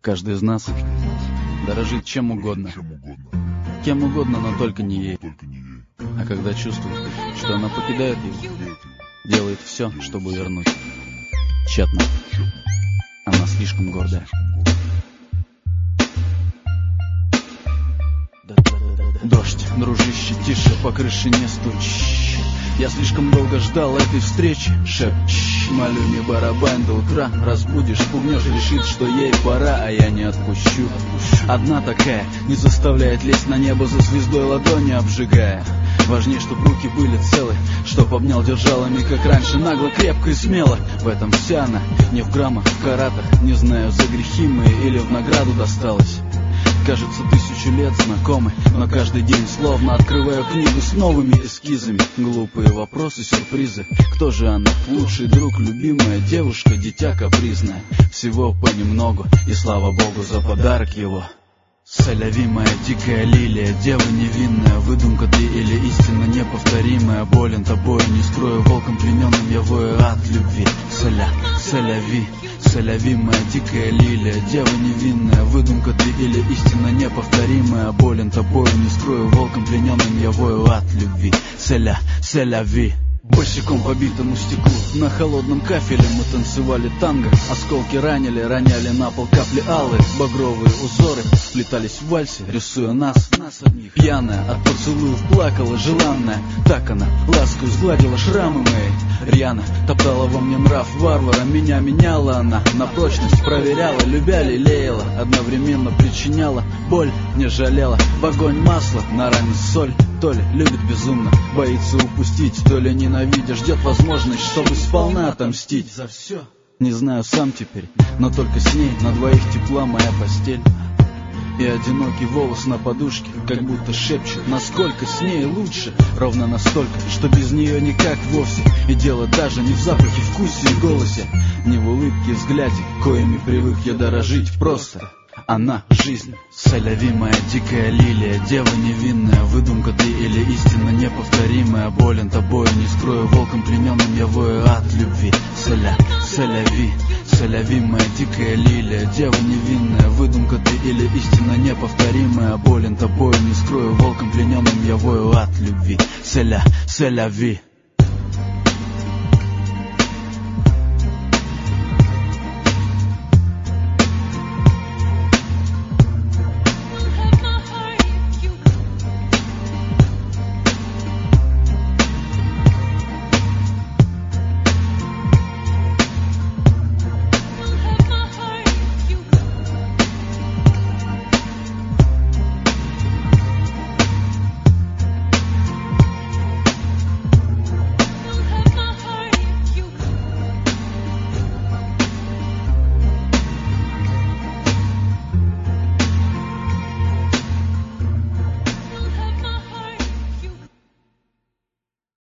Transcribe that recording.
Каждый из нас дорожит чем угодно, кем угодно, но только не ей. А когда чувствует, что она покидает его, делает все, чтобы вернуть. Тщетно. Она слишком гордая. Дождь, дружище, тише, по крыше не стучь. Я слишком долго ждал этой встречи. Шепчь, молю, не барабань до утра. Разбудишь, пугнешь, решит, что ей пора, а я не отпущу. Одна такая не заставляет лезть на небо за звездой, ладони обжигая. Важнее, чтоб руки были целы, чтоб обнял, держал ими, как раньше, нагло, крепко и смело. В этом вся она, не в граммах, в каратах. Не знаю, за грехи мы или в награду досталось. Кажется, 1000 лет знакомы, но каждый день словно открываю книгу с новыми эскизами. Глупые вопросы, сюрпризы. Кто же она? Лучший друг, любимая девушка, дитя капризное. Всего понемногу, и слава богу за подарок его. Соляви, моя дикая лилия, дева невинная, выдумка ты или истина неповторимая. Болен тобою не скрою, волком плененным я вою от любви. Соляви, соляви, моя дикая лилия, дева невинная, выдумка ты или истина неповторимая. Болен тобою не скрою, волком плененным я вою от любви. Соляви. Босиком по битому стеклу, на холодном кафеле мы танцевали танго. Осколки роняли на пол капли алые. Багровые узоры сплетались в вальсе, рисуя нас одних. Пьяная от поцелуев плакала, желанная. Так она ласкою сгладила шрамы мои. Рьяно топтала во мне нрав варвара. Меня меняла она на прочность, проверяла, любя, лелеяла. Одновременно причиняла боль, не жалела. В огонь масло, на ране соль. То ли любит безумно, боится упустить, то ли ненавидя, ждет возможность, чтобы сполна отомстить за все. Не знаю сам теперь, но только с ней на двоих тепла моя постель. И одинокий волос на подушке, как будто шепчет, насколько с ней лучше. Ровно настолько, что без нее никак вовсе. И дело даже не в запахе, вкусе и голосе, не в улыбке, взгляде, коими привык я дорожить просто. Она — жизнь. Соляви, моя дикая лилия, дева невинная, выдумка ты или истина неповторимая. Болен тобою не скрою, волком плененным я вою от любви. Соляви, соляви, моя дикая лилия, дева невинная, выдумка ты или истина неповторимая. Болен тобою не скрою, волком плененным я вою от любви. Соляви.